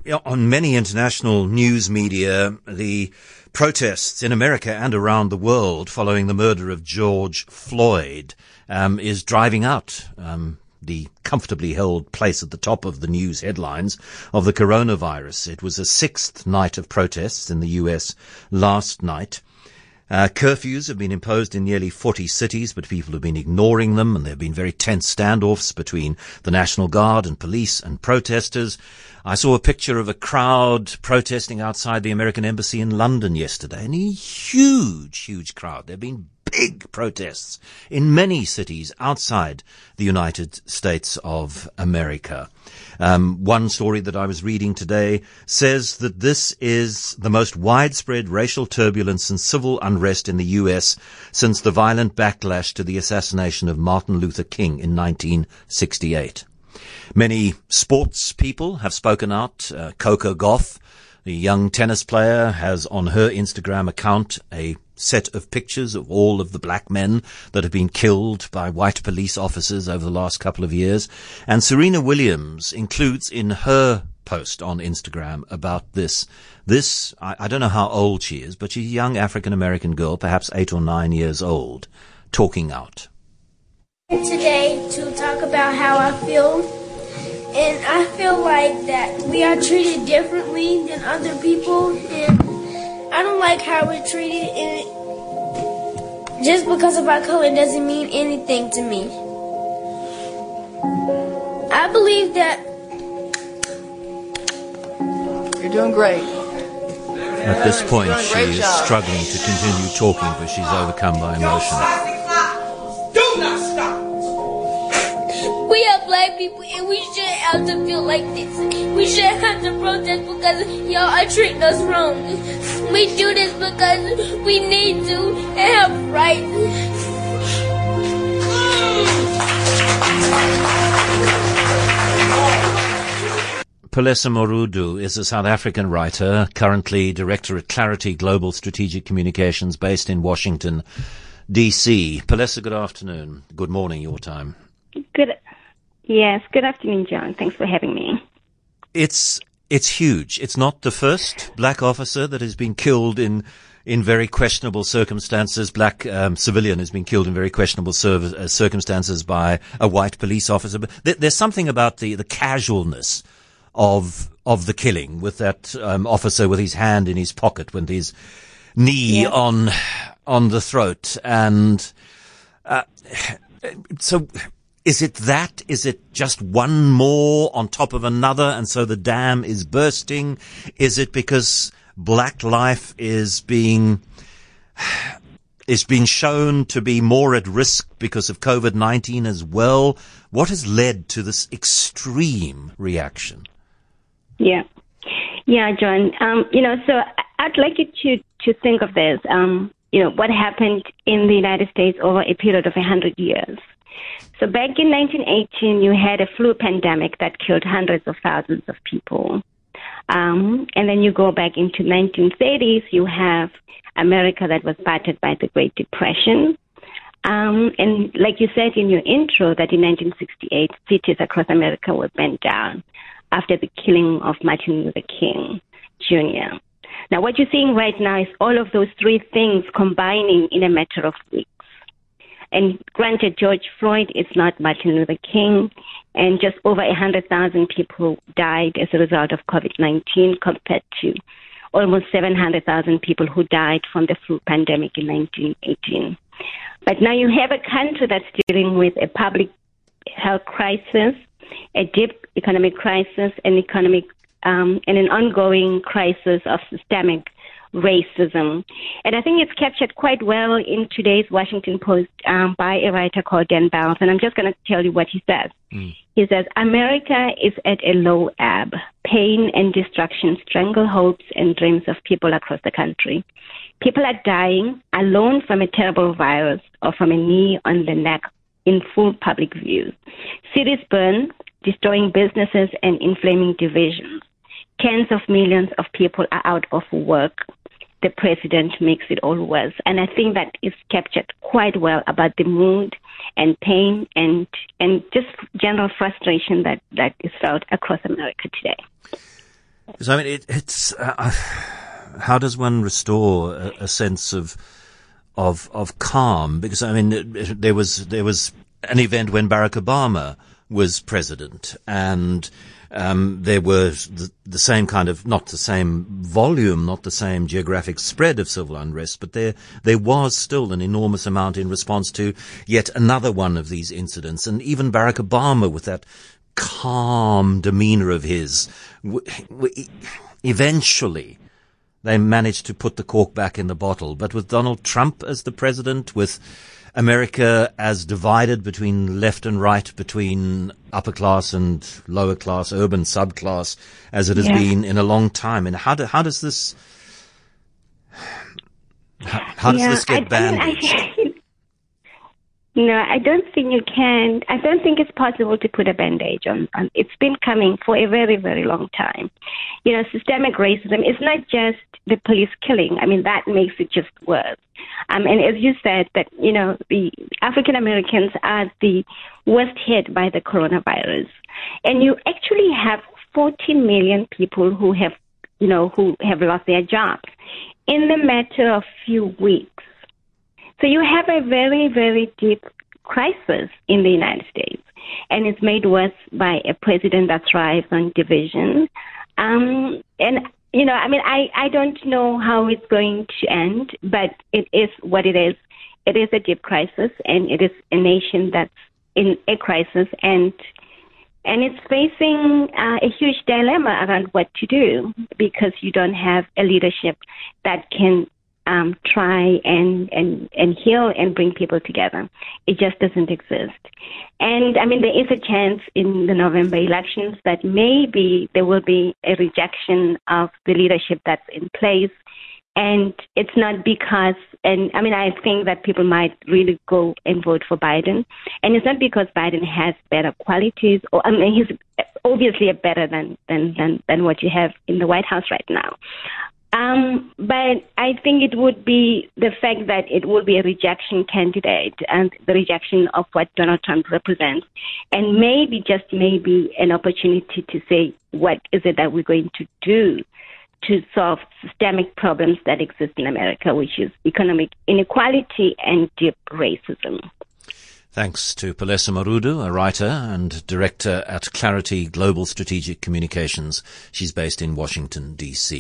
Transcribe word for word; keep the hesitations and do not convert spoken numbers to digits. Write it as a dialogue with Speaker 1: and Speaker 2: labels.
Speaker 1: on many international news media, the protests in America and around the world following the murder of George Floyd um, is driving out um, the comfortably held place at the top of the news headlines of the coronavirus. It was a sixth night of protests in the U S last night. Uh, curfews have been imposed in nearly forty cities, but people have been ignoring them, and there have been very tense standoffs between the National Guard and police and protesters. I saw a picture of a crowd protesting outside the American Embassy in London yesterday, and a huge, huge crowd. There have been big protests in many cities outside the United States of America. Um, one story that I was reading today says that this is the most widespread racial turbulence and civil unrest in the U S since the violent backlash to the assassination of Martin Luther King in nineteen sixty-eight. Many sports people have spoken out. Uh, Coco Gauff, the young tennis player, has on her Instagram account a set of pictures of all of the black men that have been killed by white police officers over the last couple of years. And Serena Williams includes in her post on Instagram about this, this, I, I don't know how old she is, but she's a young African-American girl, perhaps eight or nine years old, talking out.
Speaker 2: Today to talk about how I feel, and I feel like that we are treated differently than other people, and I don't like how we're treated, and just because of our color doesn't mean anything to me. I believe that
Speaker 3: you're doing great.
Speaker 1: At this point, she is
Speaker 3: job.
Speaker 1: struggling to continue talking, but she's overcome by emotion.
Speaker 4: Do not stop!
Speaker 2: we are black people, and we shouldn't have to feel like this. We shouldn't have to protest because y'all are treating us wrong. We do this because we need to and have rights.
Speaker 1: Palesa Morudu is a South African writer, currently director at Clarity Global Strategic Communications, based in Washington, D C. Palesa, good afternoon. Good morning, your time.
Speaker 5: Good. Yes, good afternoon, John. Thanks for having me.
Speaker 1: It's it's huge. It's not the first black officer that has been killed in in very questionable circumstances. Black um, civilian has been killed in very questionable serv- uh, circumstances by a white police officer. But th- there's something about the the casualness of of the killing, with that um, officer with his hand in his pocket, with his knee
Speaker 5: yeah.
Speaker 1: on on the throat, and uh, so. Is it that? Is it just one more on top of another, and so the dam is bursting? Is it because black life is being is being shown to be more at risk because of COVID nineteen as well? What has led to this extreme reaction?
Speaker 5: Yeah, yeah, John. Um, you know, so I'd like you to to think of this. Um, you know, what happened in the United States over a period of a hundred years. So back in nineteen eighteen, you had a flu pandemic that killed hundreds of thousands of people. Um, and then you go back into nineteen thirties, you have America that was battered by the Great Depression. Um, and like you said in your intro, that in nineteen sixty-eight, cities across America were burnt down after the killing of Martin Luther King Junior Now, what you're seeing right now is all of those three things combining in a matter of weeks. And granted, George Floyd is not Martin Luther King, and just over one hundred thousand people died as a result of COVID nineteen compared to almost seven hundred thousand people who died from the flu pandemic in nineteen eighteen. But now you have a country that's dealing with a public health crisis, a deep economic crisis, an economic um, and an ongoing crisis of systemic racism. And I think it's captured quite well in today's Washington Post um, by a writer called Dan Bowles. And I'm just going to tell you what he says. Mm. He says, America is at a low ebb. Pain and destruction strangle hopes and dreams of people across the country. People are dying alone from a terrible virus or from a knee on the neck in full public view. Cities burn, destroying businesses and inflaming divisions. Tens of millions of people are out of work. The president makes it all worse. And I think that is captured quite well about the mood and pain and and just general frustration that, that is felt across America today.
Speaker 1: So, I mean, it, it's uh, how does one restore a, a sense of of of calm? Because I mean, it, it, there was there was an event when Barack Obama was president, and um, there was the, the same kind of, not the same volume, not the same geographic spread of civil unrest, but there there was still an enormous amount in response to yet another one of these incidents. And even Barack Obama, with that calm demeanor of his, w- w- eventually they managed to put the cork back in the bottle. But with Donald Trump as the president, with America as divided between left and right, between upper class and lower class, urban subclass, as it has
Speaker 5: Yeah.
Speaker 1: been in a long time. And how do, how does this how, how does
Speaker 5: Yeah,
Speaker 1: this get
Speaker 5: I- I mean,
Speaker 1: bandaged?
Speaker 5: I- No, I don't think you can. I don't think it's possible to put a bandage on, on. It's been coming for a very, very long time. You know, systemic racism is not just the police killing. I mean, that makes it just worse. Um, and as you said, that, you know, the African Americans are the worst hit by the coronavirus. And you actually have forty million people who have, you know, who have lost their jobs in the matter of few weeks. So you have a very, very deep crisis in the United States, and it's made worse by a president that thrives on division. Um, and, you know, I mean, I, I don't know how it's going to end, but it is what it is. It is a deep crisis, and it is a nation that's in a crisis, and and it's facing uh, a huge dilemma around what to do, because you don't have a leadership that can Um, try and, and, and heal and bring people together. It just doesn't exist. And, I mean, there is a chance in the November elections that maybe there will be a rejection of the leadership that's in place. And it's not because, and I mean, I think that people might really go and vote for Biden. And it's not because Biden has better qualities, or I mean, he's obviously better than, than, than, than what you have in the White House right now. Um, but I think it would be the fact that it will be a rejection candidate and the rejection of what Donald Trump represents, and maybe, just maybe, an opportunity to say, what is it that we're going to do to solve systemic problems that exist in America, which is economic inequality and deep racism.
Speaker 1: Thanks to Palesa Marudu, a writer and director at Clarity Global Strategic Communications. She's based in Washington, D C